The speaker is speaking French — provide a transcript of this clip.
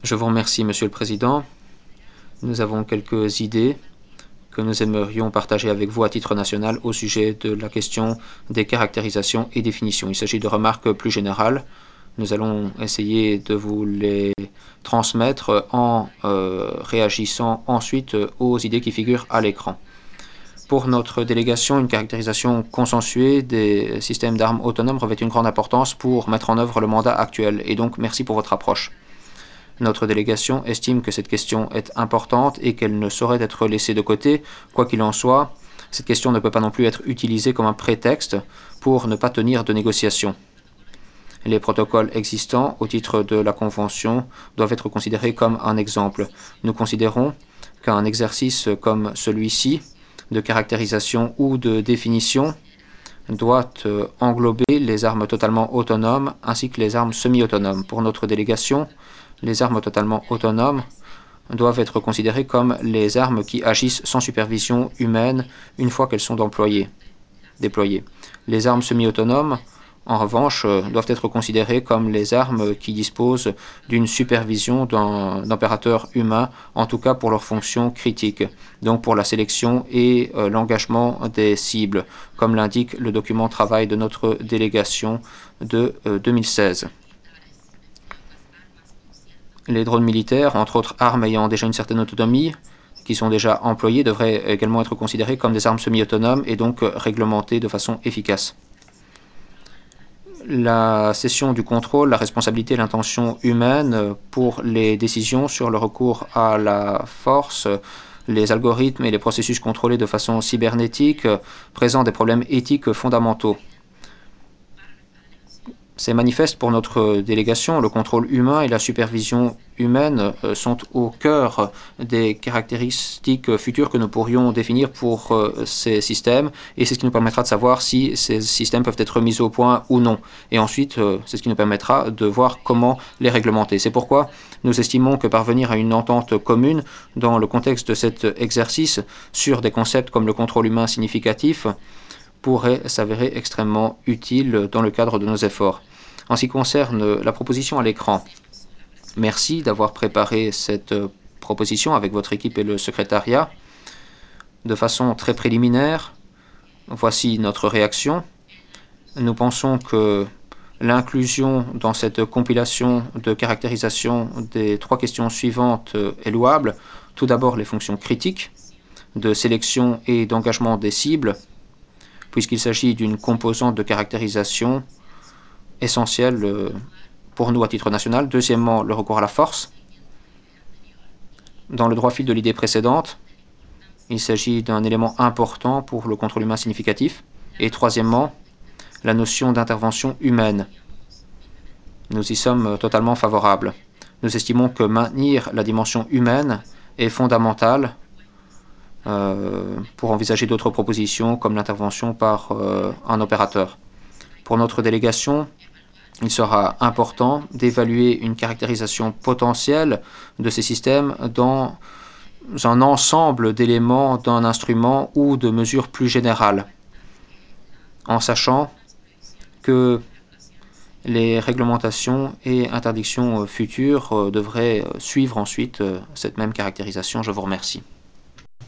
Je vous remercie, Monsieur le Président. Nous avons quelques idées que nous aimerions partager avec vous à titre national au sujet de la question des caractérisations et définitions. Il s'agit de remarques plus générales. Nous allons essayer de vous les transmettre en réagissant ensuite aux idées qui figurent à l'écran. Pour notre délégation, une caractérisation consensuée des systèmes d'armes autonomes revêt une grande importance pour mettre en œuvre le mandat actuel. Et donc, merci pour votre approche. Notre délégation estime que cette question est importante et qu'elle ne saurait être laissée de côté. Quoi qu'il en soit, cette question ne peut pas non plus être utilisée comme un prétexte pour ne pas tenir de négociations. Les protocoles existants au titre de la Convention doivent être considérés comme un exemple. Nous considérons qu'un exercice comme celui-ci, de caractérisation ou de définition, doit englober les armes totalement autonomes ainsi que les armes semi-autonomes. Pour notre délégation, les armes totalement autonomes doivent être considérées comme les armes qui agissent sans supervision humaine une fois qu'elles sont déployées. Les armes semi-autonomes, en revanche, doivent être considérées comme les armes qui disposent d'une supervision d'un opérateur humain, en tout cas pour leurs fonctions critiques, donc pour la sélection et l'engagement des cibles, comme l'indique le document travail de notre délégation de 2016. Les drones militaires, entre autres armes ayant déjà une certaine autonomie, qui sont déjà employées, devraient également être considérées comme des armes semi-autonomes et donc réglementées de façon efficace. La cession du contrôle, la responsabilité et l'intention humaine pour les décisions sur le recours à la force, les algorithmes et les processus contrôlés de façon cybernétique présentent des problèmes éthiques fondamentaux. C'est manifeste pour notre délégation. Le contrôle humain et la supervision humaine sont au cœur des caractéristiques futures que nous pourrions définir pour ces systèmes et c'est ce qui nous permettra de savoir si ces systèmes peuvent être mis au point ou non. Et ensuite, c'est ce qui nous permettra de voir comment les réglementer. C'est pourquoi nous estimons que parvenir à une entente commune dans le contexte de cet exercice sur des concepts comme le contrôle humain significatif pourrait s'avérer extrêmement utile dans le cadre de nos efforts. En ce qui concerne la proposition à l'écran, merci d'avoir préparé cette proposition avec votre équipe et le secrétariat. De façon très préliminaire, voici notre réaction. Nous pensons que l'inclusion dans cette compilation de caractérisation des trois questions suivantes est louable. Tout d'abord, les fonctions critiques de sélection et d'engagement des cibles, puisqu'il s'agit d'une composante de caractérisation essentielle pour nous à titre national. Deuxièmement, le recours à la force. Dans le droit fil de l'idée précédente, il s'agit d'un élément important pour le contrôle humain significatif. Et troisièmement, la notion d'intervention humaine. Nous y sommes totalement favorables. Nous estimons que maintenir la dimension humaine est fondamental pour envisager d'autres propositions comme l'intervention par un opérateur. Pour notre délégation, il sera important d'évaluer une caractérisation potentielle de ces systèmes dans un ensemble d'éléments d'un instrument ou de mesures plus générales, en sachant que les réglementations et interdictions futures devraient suivre ensuite cette même caractérisation. Je vous remercie.